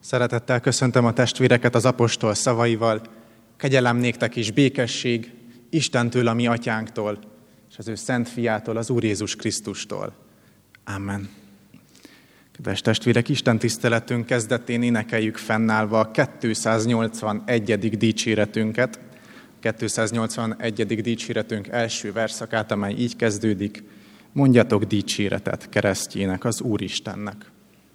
Szeretettel köszöntöm a testvéreket az apostol szavaival. Kegyelem néktek és békesség Istentől, a mi atyánktól, és az ő szent fiától, az Úr Jézus Krisztustól. Amen. Kedves testvérek, Isten tiszteletünk kezdetén énekeljük fennállva a 281. dicséretünket. 281. dicséretünk első verszakát, amely így kezdődik: mondjatok dicséretet keresztjének, az Úristennek.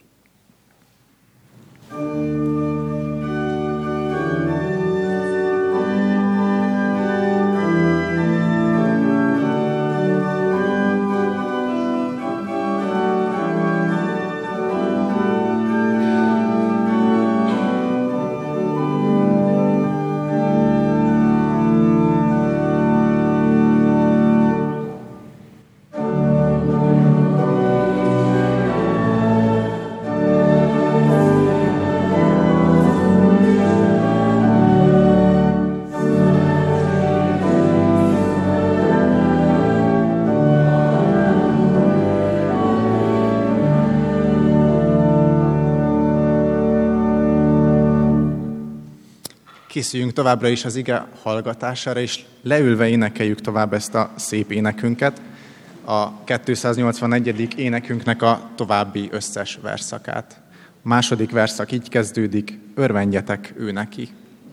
Készüljünk továbbra is az ige hallgatására, és leülve énekeljük tovább ezt a szép énekünket, a 281. énekünknek a további összes verszakát. A második verszak így kezdődik: örvendjetek ő neki.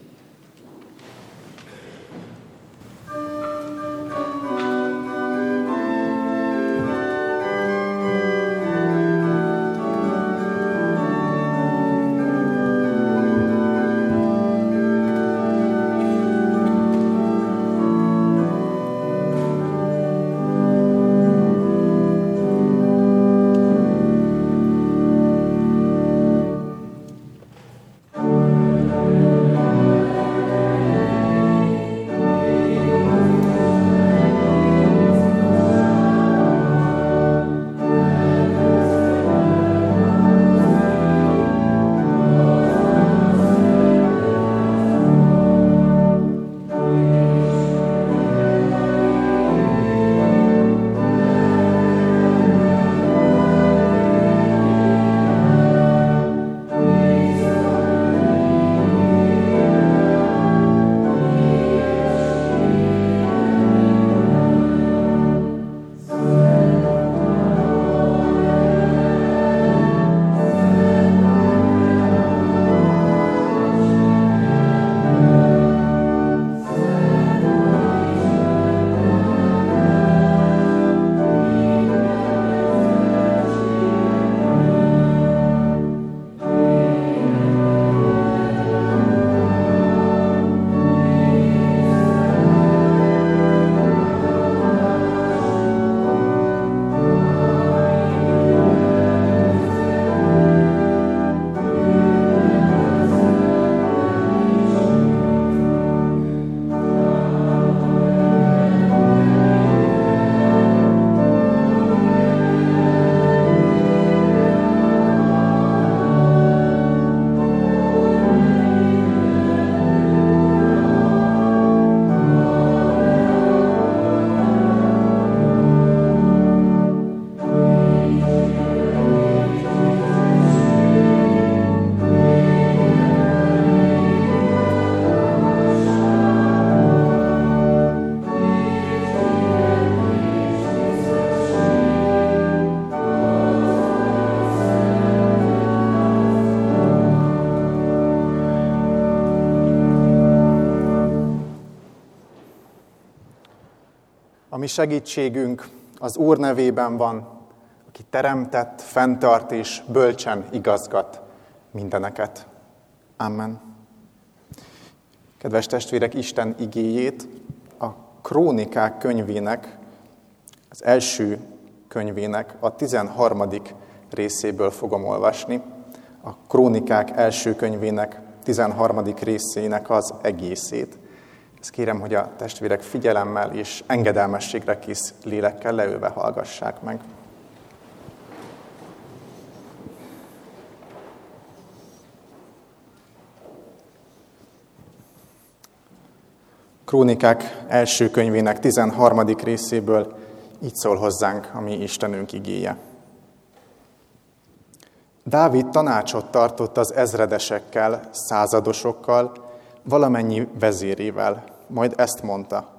A mi segítségünk az Úr nevében van, aki teremtett, fenntart és bölcsen igazgat mindeneket. Amen. Kedves testvérek, Isten igéjét a Krónikák könyvének, az első könyvének a 13. részéből fogom olvasni. A Krónikák első könyvének 13. részének az egészét. Ezt kérem, hogy a testvérek figyelemmel és engedelmességre kész lélekkel leülve hallgassák meg. Krónikák első könyvének 13. részéből így szól hozzánk a mi Istenünk igéje. Dávid tanácsot tartott az ezredesekkel, századosokkal, valamennyi vezérével. Majd ezt mondta: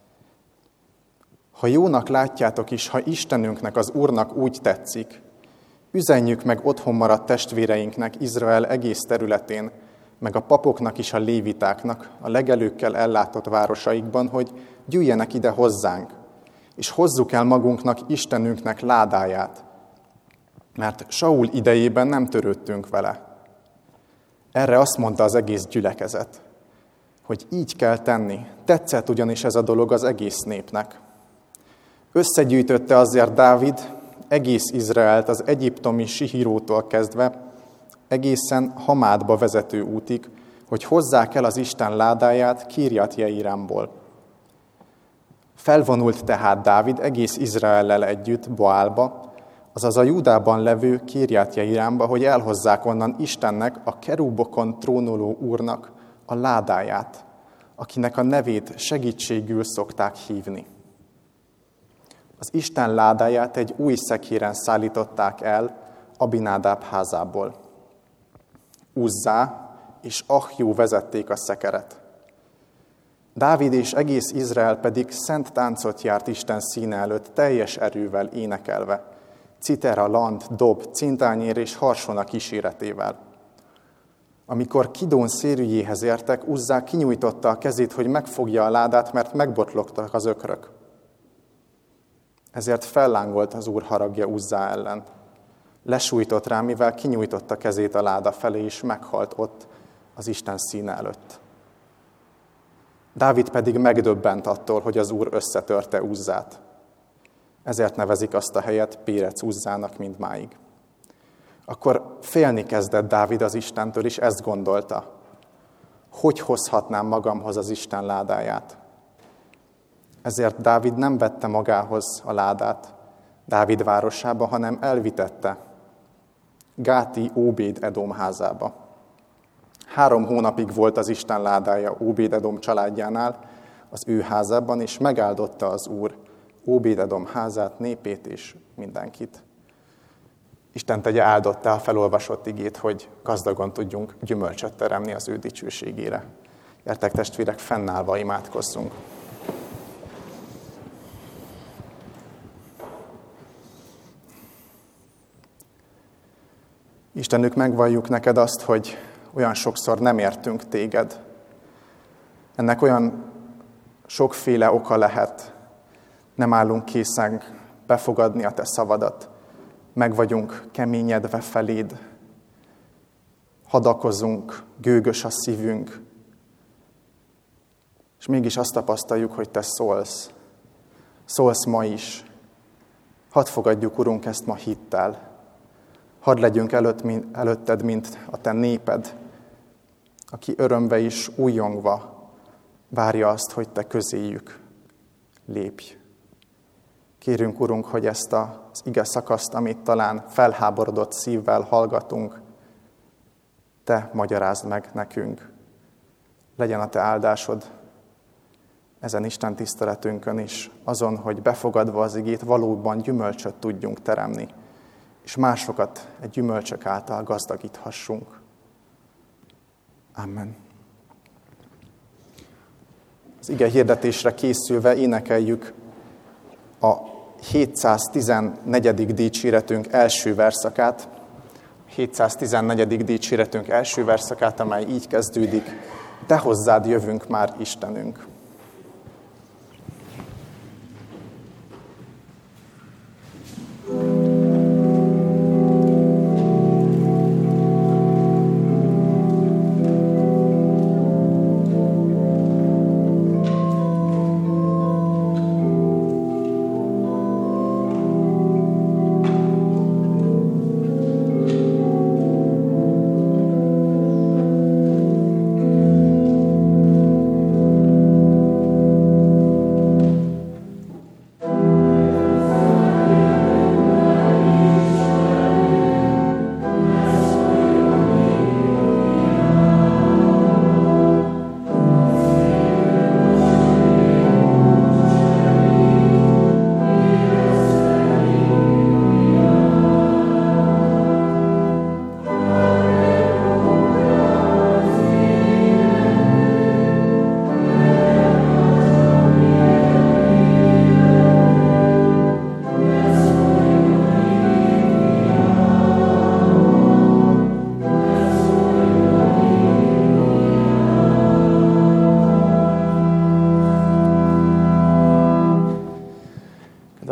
ha jónak látjátok is, ha Istenünknek, az Úrnak úgy tetszik, üzenjük meg otthon maradt testvéreinknek Izrael egész területén, meg a papoknak is, a lévitáknak, a legelőkkel ellátott városaikban, hogy gyűjjenek ide hozzánk, és hozzuk el magunknak Istenünknek ládáját, mert Saul idejében nem törődtünk vele. Erre azt mondta az egész gyülekezet, hogy így kell tenni. Tetszett ugyanis ez a dolog az egész népnek. Összegyűjtötte azért Dávid egész Izraelt az egyiptomi Sihirótól kezdve egészen Hamádba vezető útig, hogy hozzák el az Isten ládáját Kirjat Jearimból. Felvonult tehát Dávid egész Izraellel együtt Boálba, azaz a Júdában levő Kirjat Jearimba, hogy elhozzák onnan Istennek, a kerubokon trónoló Úrnak a ládáját, akinek a nevét segítségül szokták hívni. Az Isten ládáját egy új szekéren szállították el Abinádáb házából. Uzzá és Ahjú vezették a szekeret. Dávid és egész Izrael pedig szent táncot járt Isten színe előtt teljes erővel énekelve, citera, lant, dob, cintányér és harsona kíséretével. Amikor Kidón szérűjéhez értek, Uzzá kinyújtotta a kezét, hogy megfogja a ládát, mert megbotlogtak az ökrök. Ezért fellángolt az Úr haragja Uzzá ellen. Lesújtott rá, mivel kinyújtotta kezét a láda felé, és meghalt ott az Isten színe előtt. Dávid pedig megdöbbent attól, hogy az Úr összetörte Uzzát. Ezért nevezik azt a helyet Pérec Uzzának mindmáig. Akkor félni kezdett Dávid az Istentől, és ezt gondolta: hogy hozhatnám magamhoz az Isten ládáját? Ezért Dávid nem vette magához a ládát Dávid városába, hanem elvitette Gáti Óbéd-edom házába. 3 hónapig volt az Isten ládája Óbéd-edom családjánál, az ő házában, és megáldotta az Úr Óbéd-edom házát, népét és mindenkit. Isten tegye áldottá a felolvasott igét, hogy gazdagon tudjunk gyümölcsöt teremni az ő dicsőségére. Gyertek, testvérek, fennállva imádkozzunk. Istenük, megvalljuk neked azt, hogy olyan sokszor nem értünk téged. Ennek olyan sokféle oka lehet. Nem állunk készen befogadni a te szavadat. Meg vagyunk keményedve feléd. Hadakozunk, gőgös a szívünk. És mégis azt tapasztaljuk, hogy te szólsz. Szólsz ma is. Hadd fogadjuk, Urunk, ezt ma hittel. Hadd legyünk előtted, mint a te néped, aki örömve is újjongva várja azt, hogy te közéjük lépj. Kérünk, Urunk, hogy ezt az ige szakaszt, amit talán felháborodott szívvel hallgatunk, te magyarázd meg nekünk. Legyen a te áldásod ezen Isten tiszteletünkön is, azon, hogy befogadva az igét valóban gyümölcsöt tudjunk teremni, és másokat egy gyümölcsök által gazdagíthassunk. Amen. Az ige hirdetésre készülve énekeljük a 714. dicséretünk első verszakát. 714. dicséretünk első verszakát, amely így kezdődik: te hozzád jövünk már, Istenünk.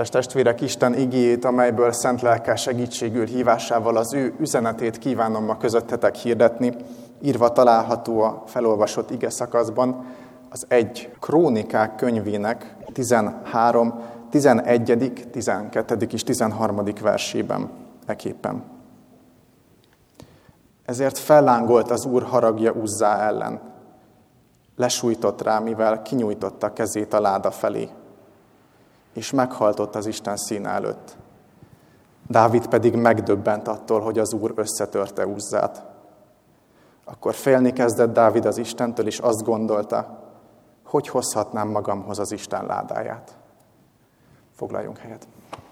Kedves testvérek, Isten igéjét, amelyből szent lelke segítségül hívásával az ő üzenetét kívánom ma közöttetek hirdetni, írva található a felolvasott ige szakaszban, az 1 Krónikák könyvének 13, 11., 12. és 13. versében eképpen. Ezért fellángolt az Úr haragja Uzzá ellen. Lesújtott rá, mivel kinyújtotta kezét a láda felé, és meghaltott az Isten színe előtt. Dávid pedig megdöbbent attól, hogy az Úr összetörte Uzzát. Akkor félni kezdett Dávid az Istentől, és azt gondolta, hogy hozhatnám magamhoz az Isten ládáját. Foglaljunk helyet.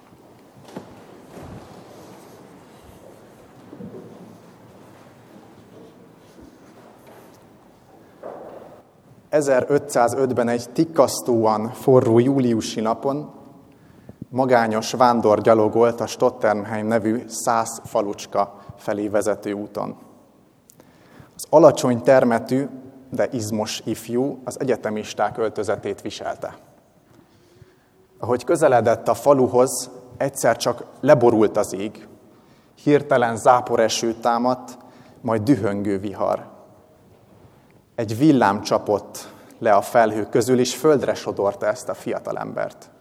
...1505-ben egy tikkasztóan forró júliusi napon magányos vándor gyalogolt a Stotternheim nevű 100 falucska felé vezető úton. Az alacsony termetű, de izmos ifjú az egyetemisták öltözetét viselte. Ahogy közeledett a faluhoz, egyszer csak leborult az ég, hirtelen záporeső támadt, majd dühöngő vihar. Egy villám csapott le a felhők közül, és földre sodorta ezt a fiatalembert.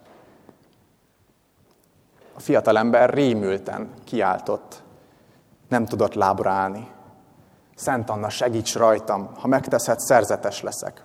A fiatalember rémülten kiáltott, nem tudott lábra állni. Szent Anna, segíts rajtam, ha megteszed, szerzetes leszek.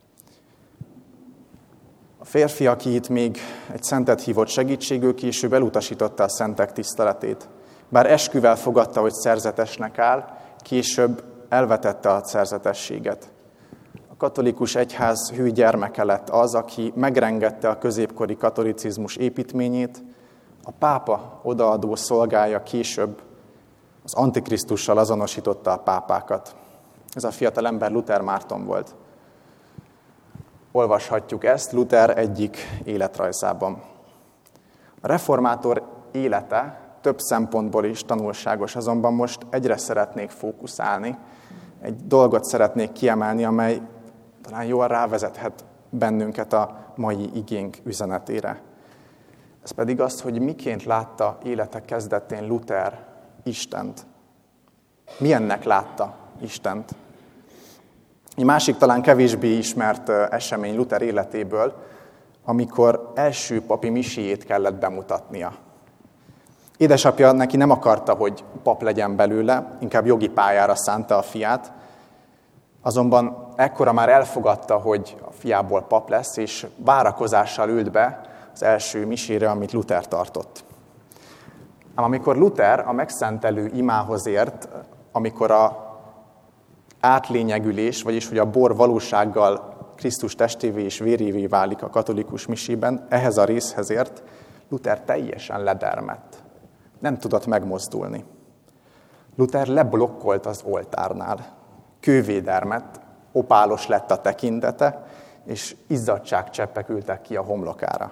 A férfi, aki itt még egy szentet hívott segítségül, később elutasította a szentek tiszteletét. Bár esküvel fogadta, hogy szerzetesnek áll, később elvetette a szerzetességet. A katolikus egyház hű gyermeke lett az, aki megrengette a középkori katolicizmus építményét, a pápa odaadó szolgája később az Antikrisztussal azonosította a pápákat. Ez a fiatal ember Luther Márton volt. Olvashatjuk ezt Luther egyik életrajzában. A reformátor élete több szempontból is tanulságos, azonban most egyre szeretnék fókuszálni. Egy dolgot szeretnék kiemelni, amely talán jól rávezethet bennünket a mai igénk üzenetére. Ez pedig az, hogy miként látta élete kezdetén Luther Istent. Milyennek látta Istent? Egy másik talán kevésbé ismert esemény Luther életéből, amikor első papi miséjét kellett bemutatnia. Édesapja neki nem akarta, hogy pap legyen belőle, inkább jogi pályára szánta a fiát, azonban ekkora már elfogadta, hogy a fiából pap lesz, és várakozással ült be az első misére, amit Luther tartott. Ám amikor Luther a megszentelő imához ért, amikor a átlényegülés, vagyis hogy a bor valósággal Krisztus testévé és vérévé válik a katolikus misében, ehhez a részhez ért, Luther teljesen ledermedt. Nem tudott megmozdulni. Luther leblokkolt az oltárnál. Kővé dermedt, opálos lett a tekintete, és izzadságcseppek ültek ki a homlokára.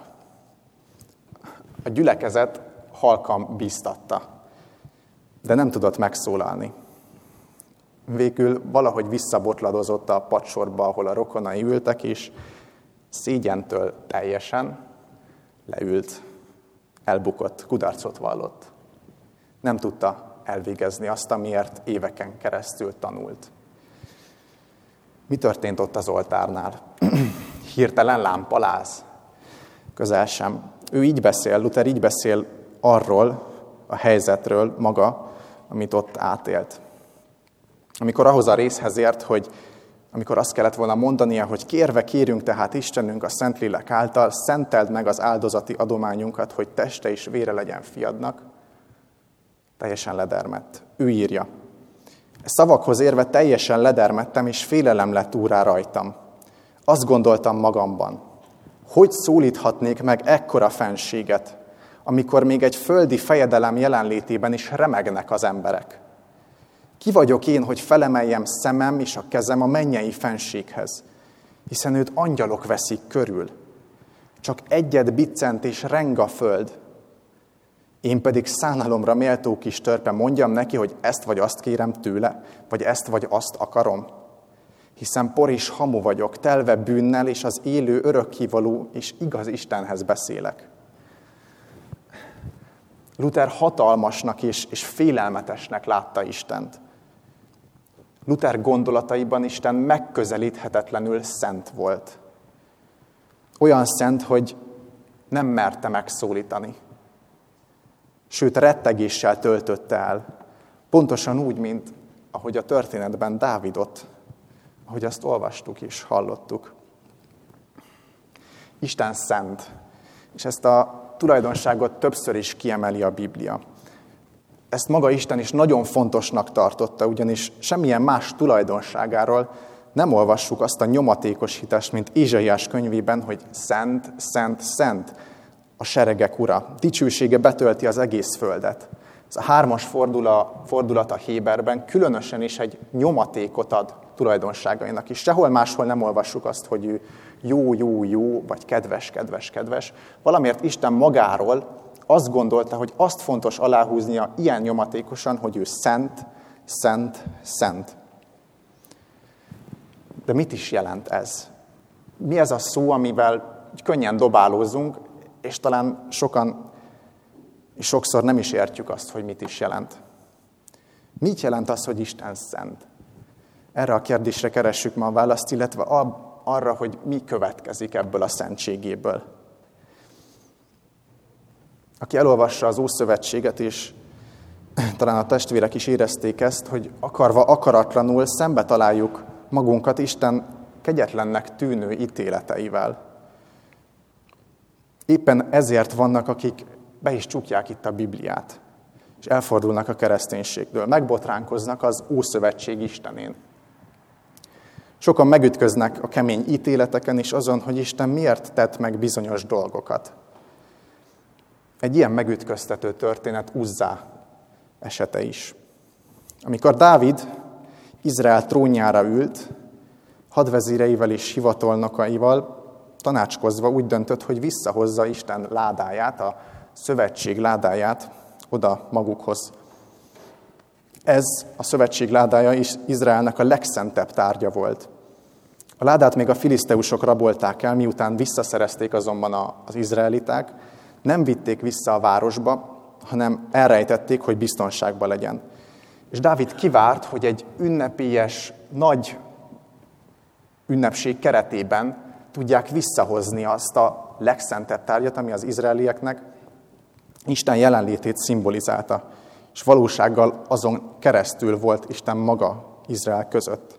A gyülekezet halkan bíztatta, de nem tudott megszólalni. Végül valahogy visszabotladozott a padsorba, ahol a rokonai ültek, és szégyentől teljesen leült, elbukott, kudarcot vallott. Nem tudta elvégezni azt, amiért éveken keresztül tanult. Mi történt ott az oltárnál? Hirtelen lámpaláz? Közel sem. Luther így beszél arról a helyzetről maga, amit ott átélt. Amikor ahhoz a részhez ért, hogy amikor azt kellett volna mondania, hogy kérjünk tehát Istenünk a Szentlélek által, szenteld meg az áldozati adományunkat, hogy teste és vére legyen fiadnak, teljesen ledermedt. Ő írja. Szavakhoz érve teljesen ledermettem, és félelem lett úrrá rajtam. Azt gondoltam magamban, hogy szólíthatnék meg ekkora fenséget, amikor még egy földi fejedelem jelenlétében is remegnek az emberek. Ki vagyok én, hogy felemeljem szemem és a kezem a mennyei fenséghez, hiszen őt angyalok veszik körül. Csak egyet biccent és reng a föld. Én pedig szánalomra méltó kis törpe mondjam neki, hogy ezt vagy azt kérem tőle, vagy ezt vagy azt akarom. Hiszen por és hamu vagyok, telve bűnnel, és az élő, örökkévaló és igaz Istenhez beszélek. Luther hatalmasnak és félelmetesnek látta Istent. Luther gondolataiban Isten megközelíthetetlenül szent volt. Olyan szent, hogy nem merte megszólítani. Sőt, rettegéssel töltötte el. Pontosan úgy, mint ahogy a történetben Dávidot, ahogy azt olvastuk és hallottuk. Isten szent, és ezt a tulajdonságot többször is kiemeli a Biblia. Ezt maga Isten is nagyon fontosnak tartotta, ugyanis semmilyen más tulajdonságáról nem olvassuk azt a nyomatékos hitest, mint Ézsaiás könyvében, hogy szent, szent, szent, a seregek ura. Dicsősége betölti az egész földet. Ez a 3. fordulat a Héberben különösen is egy nyomatékot ad tulajdonságainak is. Sehol máshol nem olvassuk azt, hogy ő jó, jó, jó, vagy kedves, kedves, kedves. Valamiért Isten magáról azt gondolta, hogy azt fontos aláhúznia ilyen nyomatékosan, hogy ő szent, szent, szent. De mit is jelent ez? Mi ez a szó, amivel könnyen dobálózunk, és talán sokan és sokszor nem is értjük azt, hogy mit is jelent. Mit jelent az, hogy Isten szent? Erre a kérdésre keressük ma a választ, illetve arra, hogy mi következik ebből a szentségéből. Aki elolvassa az Ószövetséget, és talán a testvérek is érezték ezt, hogy akarva akaratlanul szembe találjuk magunkat Isten kegyetlennek tűnő ítéleteivel. Éppen ezért vannak, akik be is csukják itt a Bibliát, és elfordulnak a kereszténységtől, megbotránkoznak az Ószövetség Istenén. Sokan megütköznek a kemény ítéleteken is azon, hogy Isten miért tett meg bizonyos dolgokat. Egy ilyen megütköztető történet Uzzá esete is. Amikor Dávid Izrael trónjára ült, hadvezéreivel és hivatalnokaival tanácskozva úgy döntött, hogy visszahozza Isten ládáját, a szövetség ládáját oda magukhoz. Ez a szövetség ládája is Izraelnek a legszentebb tárgya volt. A ládát még a filiszteusok rabolták el, miután visszaszerezték azonban az izraeliták, nem vitték vissza a városba, hanem elrejtették, hogy biztonságban legyen. És Dávid kivárt, hogy egy ünnepélyes, nagy ünnepség keretében tudják visszahozni azt a legszentebb tárgyat, ami az izraelieknek Isten jelenlétét szimbolizálta, és valósággal azon keresztül volt Isten maga Izrael között.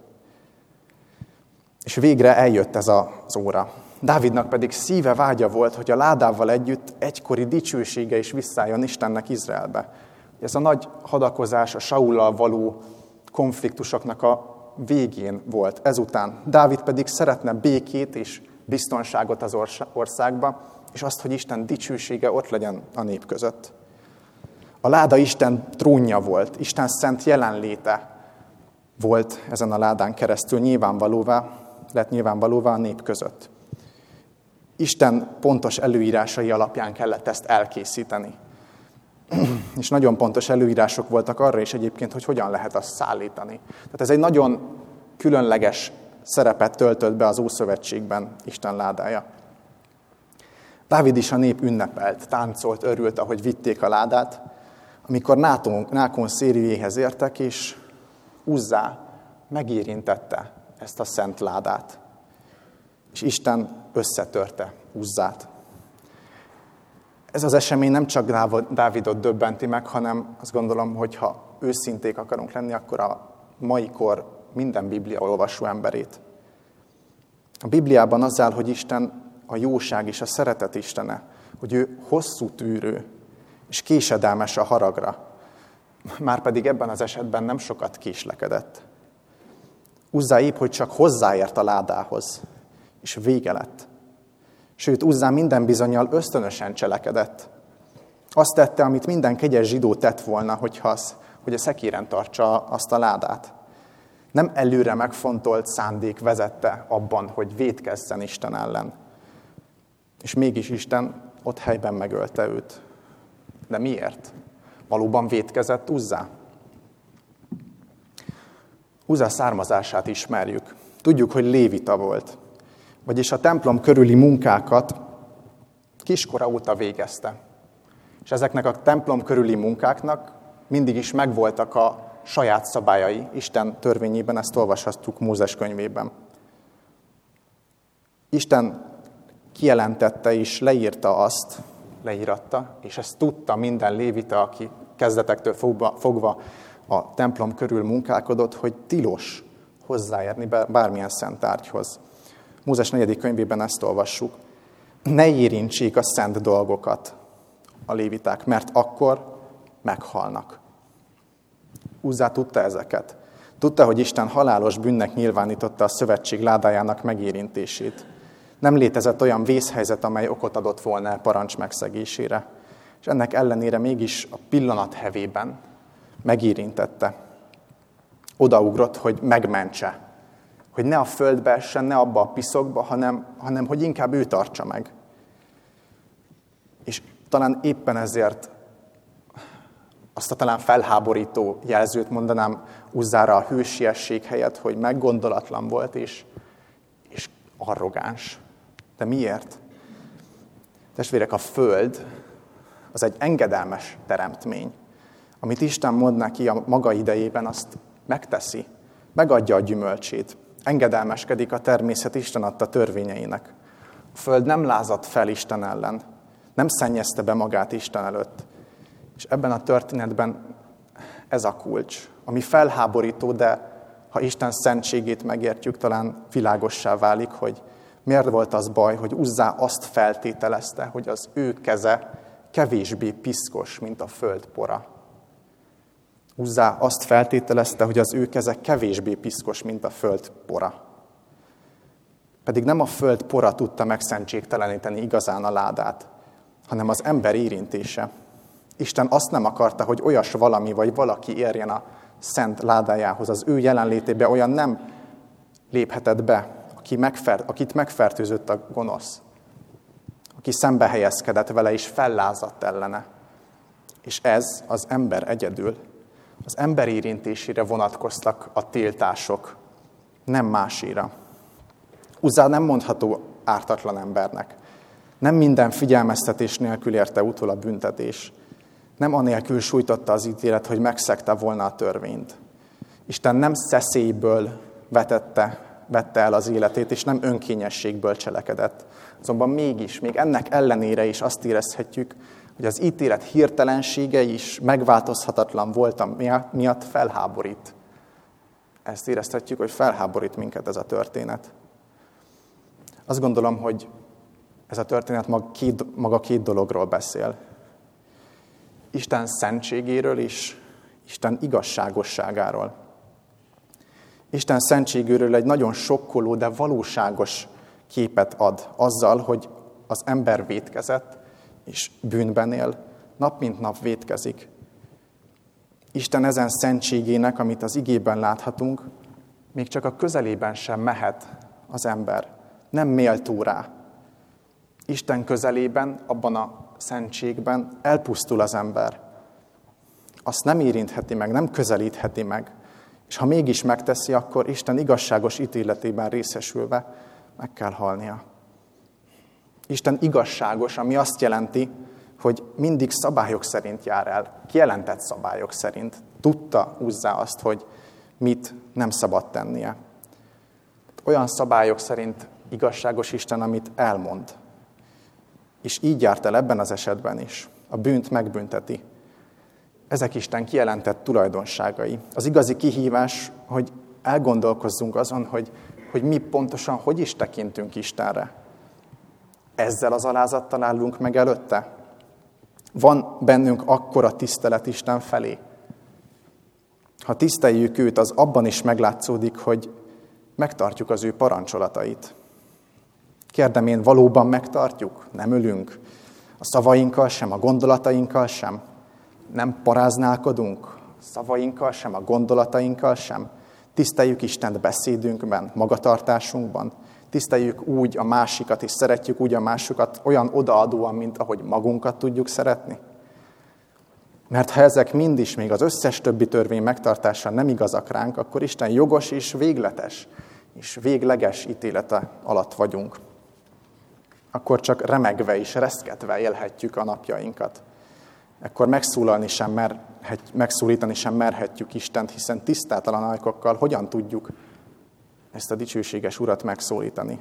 És végre eljött ez az óra. Dávidnak pedig szíve vágya volt, hogy a ládával együtt egykori dicsősége is visszálljon Istennek Izraelbe. Ez a nagy hadakozás, a Saullal való konfliktusoknak a végén volt ezután. Dávid pedig szeretne békét és biztonságot az országba, és azt, hogy Isten dicsősége ott legyen a nép között. A láda Isten trónja volt, Isten szent jelenléte volt ezen a ládán keresztül lett nyilvánvalóvá a nép között. Isten pontos előírásai alapján kellett ezt elkészíteni. És nagyon pontos előírások voltak arra is egyébként, hogy hogyan lehet azt szállítani. Tehát ez egy nagyon különleges szerepet töltött be az Ószövetségben Isten ládája. Dávid is a nép ünnepelt, táncolt, örült, ahogy vitték a ládát, amikor Nákon szérjéhez értek, és Uzzá megérintette ezt a szent ládát. És Isten összetörte Uzzát. Ez az esemény nem csak Dávidot döbbenti meg, hanem azt gondolom, hogy ha őszinték akarunk lenni, akkor a mai kor minden Biblia olvasó emberét. A Bibliában az áll, hogy Isten a jóság és a szeretet Istene, hogy ő hosszú tűrő és késedelmes a haragra. Márpedig ebben az esetben nem sokat késlekedett. Uzzá épp, hogy csak hozzáért a ládához, és vége lett. Sőt, Uzzá minden bizonnyal ösztönösen cselekedett. Azt tette, amit minden kegyes zsidó tett volna, hogy a szekéren tartsa azt a ládát. Nem előre megfontolt szándék vezette abban, hogy vétkezzen Isten ellen. És mégis Isten ott helyben megölte őt. De miért? Valóban vétkezett Uzzá? Uzzá származását ismerjük. Tudjuk, hogy lévita volt. Vagyis a templom körüli munkákat kiskora óta végezte. És ezeknek a templom körüli munkáknak mindig is megvoltak a saját szabályai. Isten törvényében ezt olvashattuk Mózes könyvében. Isten kijelentette és leíratta, és ezt tudta minden lévita, aki kezdetektől fogva a templom körül munkálkodott, hogy tilos hozzáérni bármilyen szent tárgyhoz. Mózes 4. könyvében ezt olvassuk. Ne érintsék a szent dolgokat a léviták, mert akkor meghalnak. Uzzá tudta ezeket. Tudta, hogy Isten halálos bűnnek nyilvánította a szövetség ládájának megérintését. Nem létezett olyan vészhelyzet, amely okot adott volna a parancs megszegésére. És ennek ellenére mégis a pillanat hevében megérintette. Odaugrott, hogy megmentse. Hogy ne a földbe essen, ne abba a piszokba, hanem hogy inkább ő tartsa meg. És talán éppen ezért azt a talán felháborító jelzőt mondanám Uzzára a hősiesség helyett, hogy meggondolatlan volt és arrogáns. De miért? Testvérek, a föld az egy engedelmes teremtmény. Amit Isten mond neki a maga idejében, azt megteszi, megadja a gyümölcsét. Engedelmeskedik a természet Isten adta törvényeinek. A föld nem lázadt fel Isten ellen, nem szennyezte be magát Isten előtt. És ebben a történetben ez a kulcs, ami felháborító, de ha Isten szentségét megértjük, talán világossá válik, hogy miért volt az baj, hogy Uzzá azt feltételezte, hogy az ő keze kevésbé piszkos, mint a föld pora. Uzzá azt feltételezte, hogy az ő keze kevésbé piszkos, mint a föld pora. Pedig nem a föld pora tudta megszentségteleníteni igazán a ládát, hanem az ember érintése. Isten azt nem akarta, hogy olyas valami vagy valaki érjen a szent ládájához. Az ő jelenlétébe olyan nem léphetett be, akit megfertőzött a gonosz, aki szembe helyezkedett vele és fellázadt ellene. És ez az ember egyedül. Az ember érintésére vonatkoztak a tiltások, nem másira. Uzzá nem mondható ártatlan embernek. Nem minden figyelmeztetés nélkül érte utol a büntetés. Nem anélkül sújtotta az ítélet, hogy megszegte volna a törvényt. Isten nem szeszélyből vette el az életét, és nem önkényességből cselekedett. Azonban mégis, még ennek ellenére is azt érezhetjük, hogy az ítélet hirtelensége is megváltozhatatlan volt miatt felháborít. Ezt érezhetjük, hogy felháborít minket ez a történet. Azt gondolom, hogy ez a történet maga két dologról beszél. Isten szentségéről és Isten igazságosságáról. Isten szentségéről egy nagyon sokkoló, de valóságos képet ad azzal, hogy az ember vétkezett és bűnben él, nap mint nap vétkezik. Isten ezen szentségének, amit az igében láthatunk, még csak a közelében sem mehet az ember. Nem méltó rá. Isten közelében, abban a szentségben elpusztul az ember. Azt nem érintheti meg, nem közelítheti meg. És ha mégis megteszi, akkor Isten igazságos ítéletében részesülve meg kell halnia. Isten igazságos, ami azt jelenti, hogy mindig szabályok szerint jár el, kijelentett szabályok szerint. Tudta Uzzá azt, hogy mit nem szabad tennie. Olyan szabályok szerint igazságos Isten, amit elmond. És így járt el ebben az esetben is. A bűnt megbünteti. Ezek Isten kijelentett tulajdonságai. Az igazi kihívás, hogy elgondolkozzunk azon, hogy mi pontosan hogy is tekintünk Istenre. Ezzel az alázattal állunk meg előtte? Van bennünk akkora tisztelet Isten felé? Ha tiszteljük őt, az abban is meglátszódik, hogy megtartjuk az ő parancsolatait. Kérdem én, valóban megtartjuk? Nem ölünk? A szavainkkal sem, a gondolatainkkal sem? Nem paráználkodunk? Szavainkkal sem, a gondolatainkkal sem? Tiszteljük Istent beszédünkben, magatartásunkban? Tiszteljük úgy a másikat, és szeretjük úgy a másokat olyan odaadóan, mint ahogy magunkat tudjuk szeretni? Mert ha ezek mind is, még az összes többi törvény megtartása nem igazak ránk, akkor Isten jogos és végletes, és végleges ítélete alatt vagyunk. Akkor csak remegve és reszketve élhetjük a napjainkat. ekkor megszólítani sem merhetjük Istent, hiszen tisztátalan ajkokkal hogyan tudjuk ezt a dicsőséges Urat megszólítani.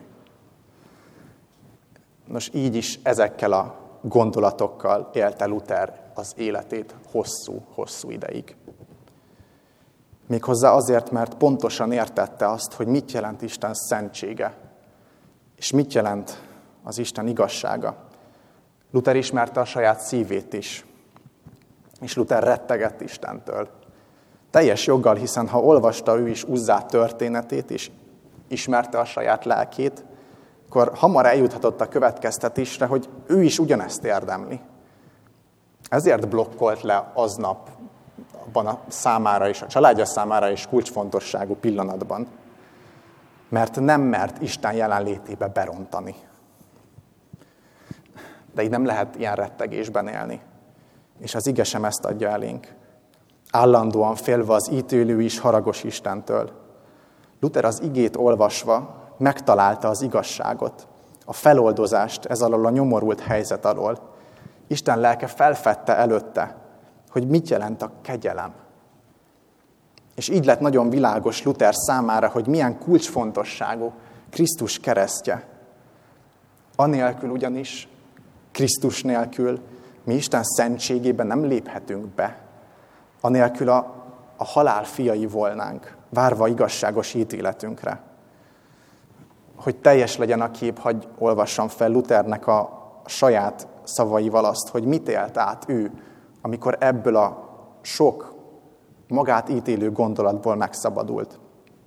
Nos, így is ezekkel a gondolatokkal élte Luther az életét hosszú ideig. Méghozzá azért, mert pontosan értette azt, hogy mit jelent Isten szentsége, és mit jelent az Isten igazsága. Luther ismerte a saját szívét is, és Luther rettegett Istentől. Teljes joggal, hiszen ha olvasta ő is Uzzá történetét, és ismerte a saját lelkét, akkor hamar eljuthatott a következtetésre, hogy ő is ugyanezt érdemli. Ezért blokkolt le aznap abban a számára és a családja számára is kulcsfontosságú pillanatban, mert nem mert Isten jelenlétébe berontani. De így nem lehet ilyen rettegésben élni. És az ige sem ezt adja elénk. Állandóan félve az ítélő is haragos Istentől. Luther az igét olvasva megtalálta az igazságot, a feloldozást ez alól a nyomorult helyzet alól. Isten lelke felfedte előtte, hogy mit jelent a kegyelem. És így lett nagyon világos Luther számára, hogy milyen kulcsfontosságú Krisztus keresztje. Anélkül ugyanis, Krisztus nélkül mi Isten szentségében nem léphetünk be. Anélkül a halál fiai volnánk, várva igazságos ítéletünkre. Hogy teljes legyen a kép, hadd olvassam fel Luthernek a saját szavaival azt, hogy mit élt át ő, amikor ebből a sok magát ítélő gondolatból megszabadult.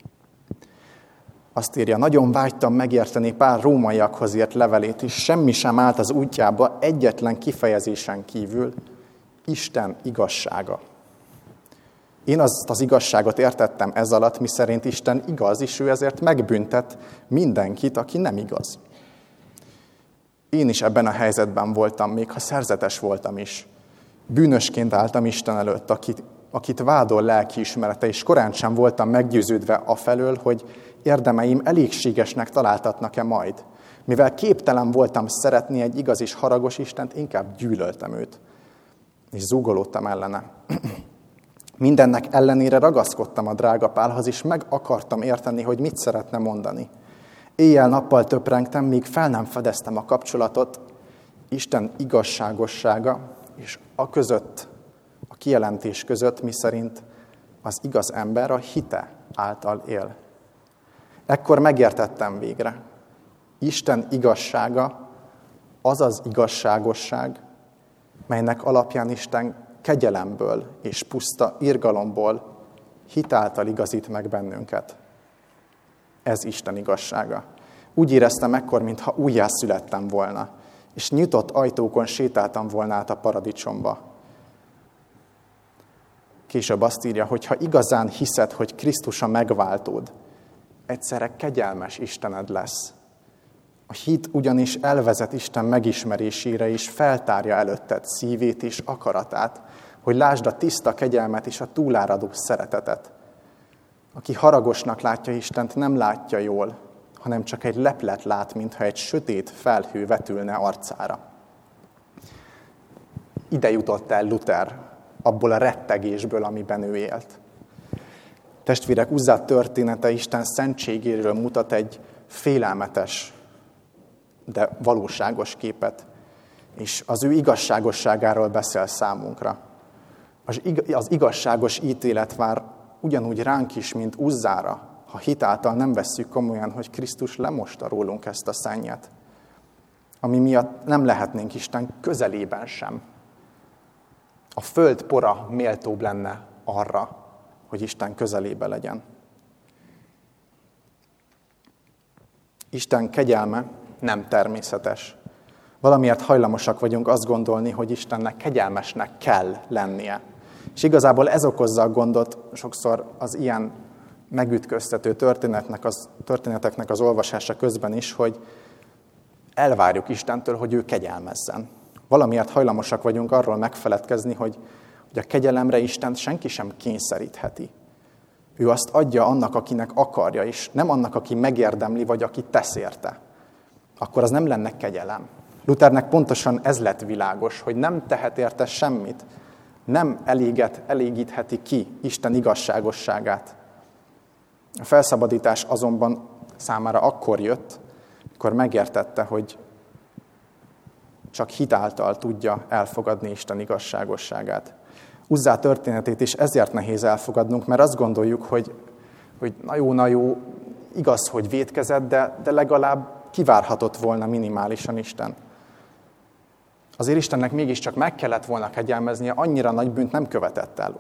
Azt írja, nagyon vágytam megérteni Pál rómaiakhoz írt levelét, és semmi sem állt az útjába egyetlen kifejezésen kívül, Isten igazsága. Én azt az igazságot értettem ez alatt, miszerint Isten igaz, és ő ezért megbüntet mindenkit, aki nem igaz. Én is ebben a helyzetben voltam, még ha szerzetes voltam is. Bűnösként álltam Isten előtt, akit vádol lelkiismerete, és korán sem voltam meggyőződve afelől, hogy érdemeim elégségesnek találtatnak-e majd. Mivel képtelen voltam szeretni egy igaz és haragos Istent, inkább gyűlöltem őt, és zúgolódtam ellene. Mindennek ellenére ragaszkodtam a drága Pálhoz, és meg akartam érteni, hogy mit szeretne mondani. Éjjel-nappal töprengtem, míg fel nem fedeztem a kapcsolatot Isten igazságossága, és a kijelentés között, miszerint az igaz ember a hite által él. Ekkor megértettem végre. Isten igazsága az az igazságosság, melynek alapján Isten kegyelemből és puszta irgalomból hit által igazít meg bennünket. Ez Isten igazsága. Úgy éreztem ekkor, mintha újjászülettem volna, és nyitott ajtókon sétáltam volna át a paradicsomba. Később azt írja, hogy ha igazán hiszed, hogy Krisztus a megváltód, egyszerre kegyelmes Istened lesz. A hit ugyanis elvezet Isten megismerésére, és feltárja előtted szívét és akaratát, hogy lásd a tiszta kegyelmet és a túláradó szeretetet. Aki haragosnak látja Istent, nem látja jól, hanem csak egy leplet lát, mintha egy sötét felhő vetülne arcára. Ide jutott el Luther, abból a rettegésből, amiben ő élt. Testvérek, Uzzá története Isten szentségéről mutat egy félelmetes, de valóságos képet, és az ő igazságosságáról beszél számunkra. Az igazságos ítélet vár ugyanúgy ránk is, mint Uzzára, ha hitáltal nem vesszük komolyan, hogy Krisztus lemosta rólunk ezt a szennyet, ami miatt nem lehetnénk Isten közelében sem. A föld pora méltóbb lenne arra, hogy Isten közelébe legyen. Isten kegyelme nem természetes. Valamiért hajlamosak vagyunk azt gondolni, hogy Istennek kegyelmesnek kell lennie. És igazából ez okozza a gondot sokszor az ilyen megütköztető történeteknek az olvasása közben is, hogy elvárjuk Istentől, hogy ő kegyelmezzen. Valamiért hajlamosak vagyunk arról megfeledkezni, hogy a kegyelemre Istent senki sem kényszerítheti. Ő azt adja annak, akinek akarja, és nem annak, aki megérdemli, vagy aki tesz érte. Akkor az nem lenne kegyelem. Luthernek pontosan ez lett világos, hogy nem tehet érte semmit, nem elégítheti ki Isten igazságosságát. A felszabadítás azonban számára akkor jött, amikor megértette, hogy csak hit által tudja elfogadni Isten igazságosságát. Uzzá történetét is ezért nehéz elfogadnunk, mert azt gondoljuk, hogy na jó, igaz, hogy vétkezett, de legalább kivárhatott volna minimálisan Isten. Azért Istennek mégiscsak meg kellett volna kegyelmeznie, annyira nagy bűnt nem követett el.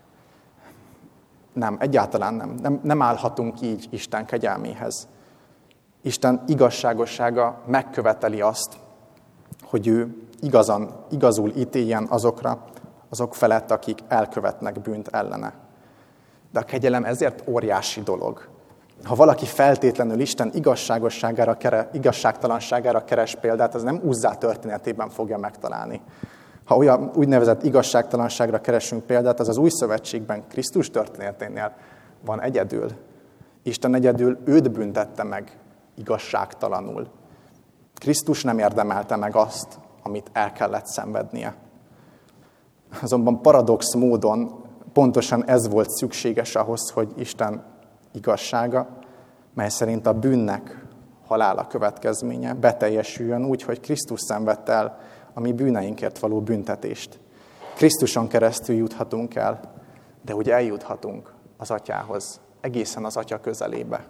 Nem, egyáltalán nem. Nem állhatunk így Isten kegyelméhez. Isten igazságossága megköveteli azt, hogy ő igazul ítéljen azok felett, akik elkövetnek bűnt ellene. De a kegyelem ezért óriási dolog. Ha valaki feltétlenül Isten igazságtalanságára keres példát, az nem Uzzá történetében fogja megtalálni. Ha olyan úgynevezett igazságtalanságra keresünk példát, az Új Szövetségben Krisztus történeténél van egyedül. Isten egyedül őt büntette meg igazságtalanul. Krisztus nem érdemelte meg azt, amit el kellett szenvednie. Azonban paradox módon pontosan ez volt szükséges ahhoz, hogy Isten igazsága, mely szerint a bűnnek halála következménye, beteljesüljön úgy, hogy Krisztus szenvedte el a mi bűneinkért való büntetést. Krisztuson keresztül juthatunk el, de úgy eljuthatunk az Atyához, egészen az Atya közelébe.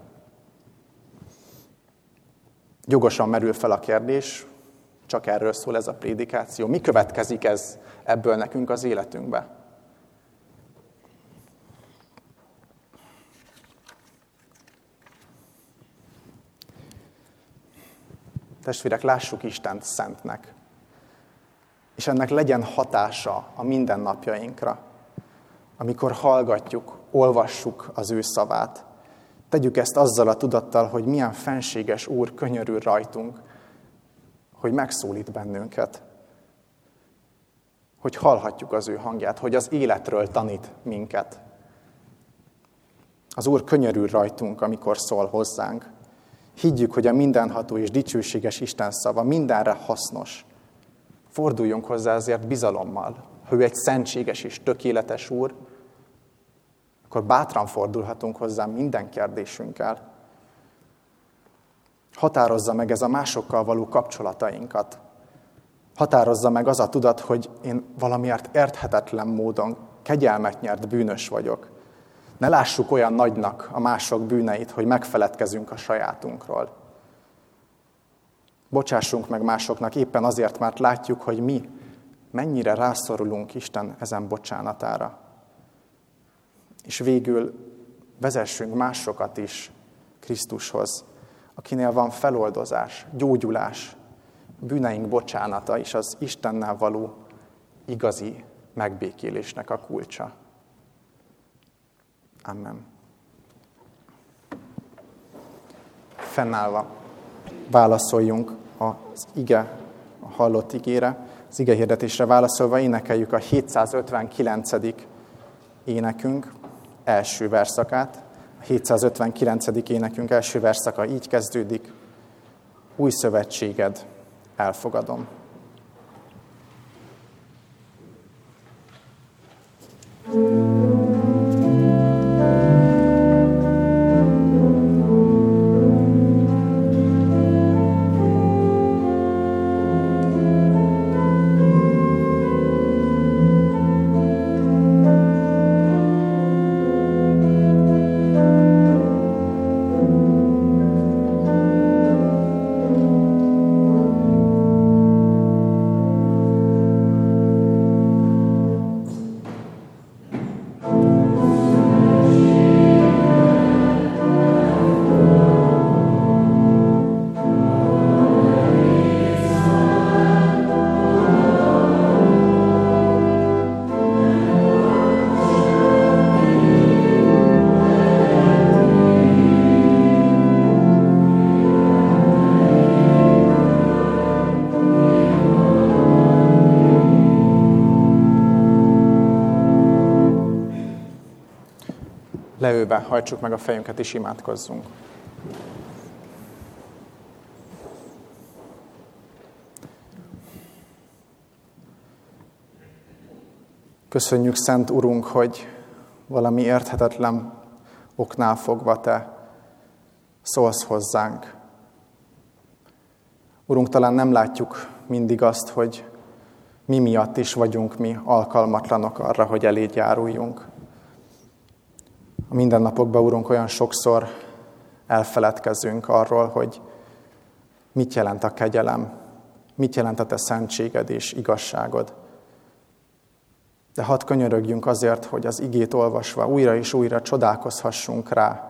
Jogosan merül fel a kérdés, csak erről szól ez a prédikáció. Mi következik ebből nekünk az életünkbe? Testvérek, lássuk Istent szentnek, és ennek legyen hatása a mindennapjainkra. Amikor hallgatjuk, olvassuk az ő szavát, tegyük ezt azzal a tudattal, hogy milyen fenséges Úr könyörül rajtunk, hogy megszólít bennünket, hogy hallhatjuk az ő hangját, hogy az életről tanít minket. Az Úr könyörül rajtunk, amikor szól hozzánk. Higgyük, hogy a mindenható és dicsőséges Isten szava mindenre hasznos. Forduljunk hozzá ezért bizalommal. Ha ő egy szentséges és tökéletes Úr, akkor bátran fordulhatunk hozzá minden kérdésünkkel. Határozza meg ez a másokkal való kapcsolatainkat. Határozza meg az a tudat, hogy én valamiért érthetetlen módon kegyelmet nyert bűnös vagyok. Ne lássuk olyan nagynak a mások bűneit, hogy megfeledkezünk a sajátunkról. Bocsássunk meg másoknak éppen azért, mert látjuk, hogy mi mennyire rászorulunk Isten ezen bocsánatára. És végül vezessünk másokat is Krisztushoz, akinél van feloldozás, gyógyulás, bűneink bocsánata és az Istennel való igazi megbékélésnek a kulcsa. Amen. Fennállva válaszoljunk az ige, a hallott igére, az ige hirdetésre válaszolva énekeljük a 759. énekünk első verszakát. A 759. énekünk első verszaka így kezdődik: Új szövetséged elfogadom. Leülve hajtsuk meg a fejünket és imádkozzunk. Köszönjük, Szent Urunk, hogy valami érthetetlen oknál fogva Te szólsz hozzánk. Urunk, talán nem látjuk mindig azt, hogy mi miatt is vagyunk mi alkalmatlanok arra, hogy eléd járuljunk. A mindennapokban, Urunk, olyan sokszor elfeledkezünk arról, hogy mit jelent a kegyelem, mit jelent a Te szentséged és igazságod. De hadd könyörögjünk azért, hogy az igét olvasva újra és újra csodálkozhassunk rá.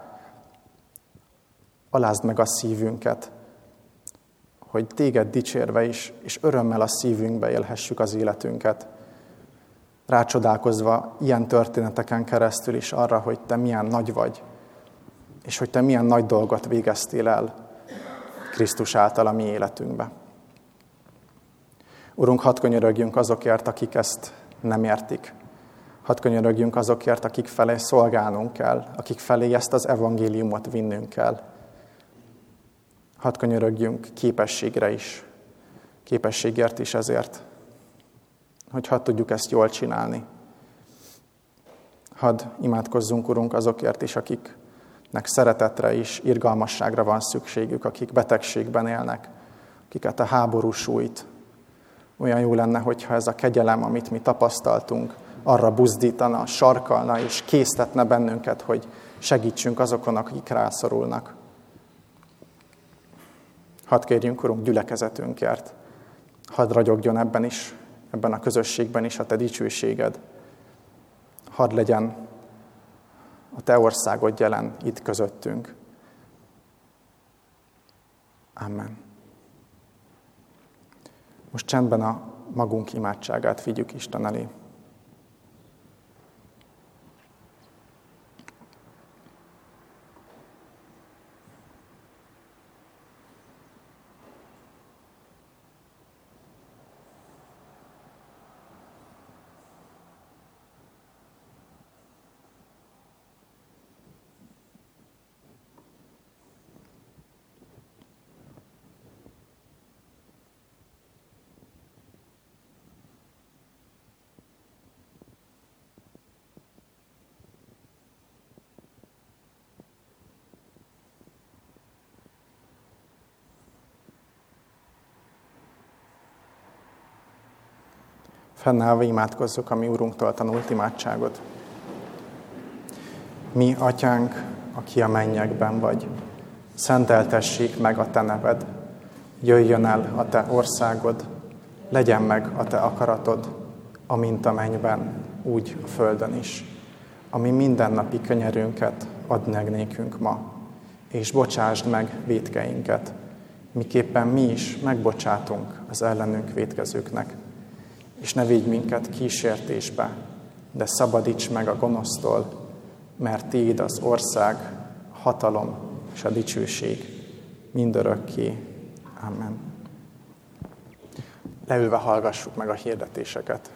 Alázd meg a szívünket, hogy Téged dicsérve is, és örömmel a szívünkbe élhessük az életünket. Rácsodálkozva ilyen történeteken keresztül is arra, hogy Te milyen nagy vagy, és hogy Te milyen nagy dolgot végeztél el Krisztus által a mi életünkbe. Urunk, hadd könyörögjünk azokért, akik ezt nem értik. Hadd könyörögjünk azokért, akik felé szolgálnunk kell, akik felé ezt az evangéliumot vinnünk kell. Hadd könyörögjünk képességért is ezért, hogy hadd tudjuk ezt jól csinálni. Hadd imádkozzunk, Urunk, azokért is, akiknek szeretetre és irgalmasságra van szükségük, akik betegségben élnek, akiket a háború sújt. Olyan jó lenne, hogyha ez a kegyelem, amit mi tapasztaltunk, arra buzdítana, sarkalna és késztetne bennünket, hogy segítsünk azokon, akik rászorulnak. Hadd kérjünk, Urunk, gyülekezetünkért. Hadd ragyogjon ebben a közösségben is a Te dicsőséged. Hadd legyen a Te országod jelen itt közöttünk. Amen. Most csendben a magunk imádságát vigyük Isten elé. Fennállva imádkozzuk a mi Urunktól tanult imádságot. Mi, Atyánk, aki a mennyekben vagy, szenteltessék meg a Te neved, jöjjön el a Te országod, legyen meg a Te akaratod, amint a mennyben, úgy a földön is. Ami mindennapi kenyerünket add meg nékünk ma, és bocsásd meg vétkeinket, miképpen mi is megbocsátunk az ellenünk vétkezőknek. És ne vigy minket kísértésbe, de szabadíts meg a gonosztól, mert Tiéd az ország, a hatalom és a dicsőség mindörökké. Amen. Leülve hallgassuk meg a hirdetéseket.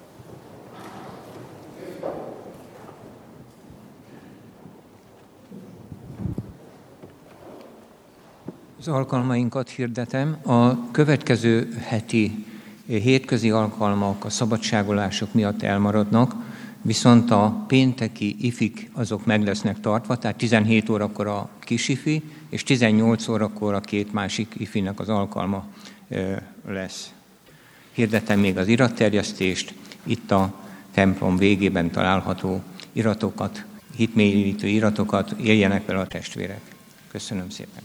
Az alkalmainkat hirdetem. A következő heti hétközi alkalmak a szabadságolások miatt elmaradnak, viszont a pénteki ifik azok meg lesznek tartva, tehát 17 órakor a kis ifi, és 18 órakor a két másik ifinek az alkalma lesz. Hirdetem még az iratterjesztést, itt a templom végében található iratokat, hitmélyítő iratokat éljenek vele a testvérek. Köszönöm szépen!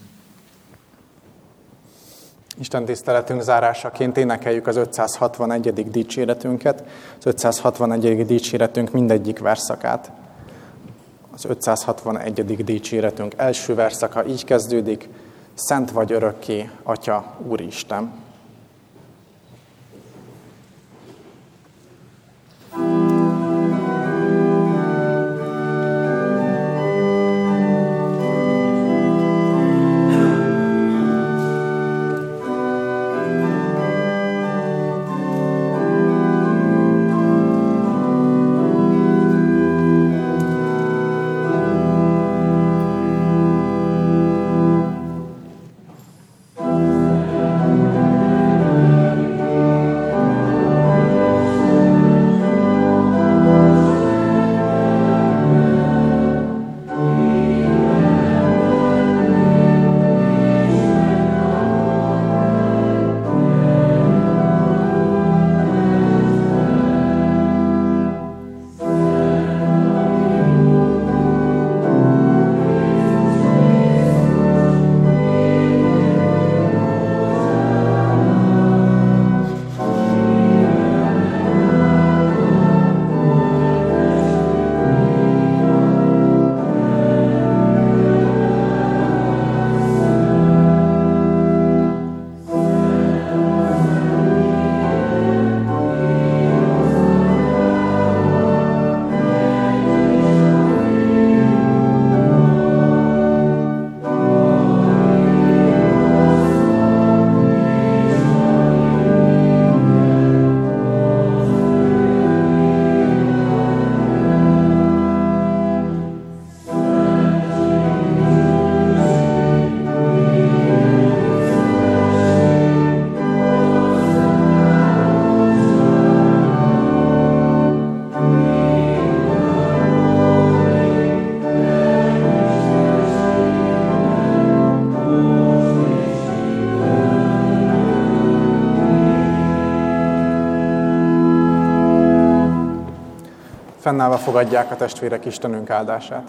Isten tiszteletünk zárásaként énekeljük az 561. dicséretünket, az 561. dicséretünk mindegyik verszakát. Az 561. dicséretünk első verszaka így kezdődik: Szent vagy örökké, Atya, Úristen! Fennállva fogadják a testvérek Istenünk áldását.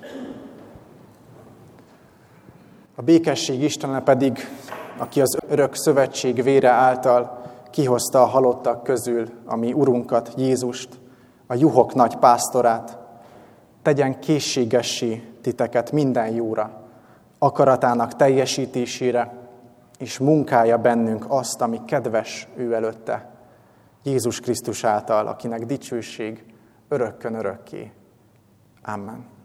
A békesség Istene pedig, aki az örök szövetség vére által kihozta a halottak közül a mi Urunkat, Jézust, a juhok nagy pásztorát, tegyen készségessé titeket minden jóra, akaratának teljesítésére, és munkálja bennünk azt, ami kedves ő előtte, Jézus Krisztus által, akinek dicsőség örökkön örökké. Amen.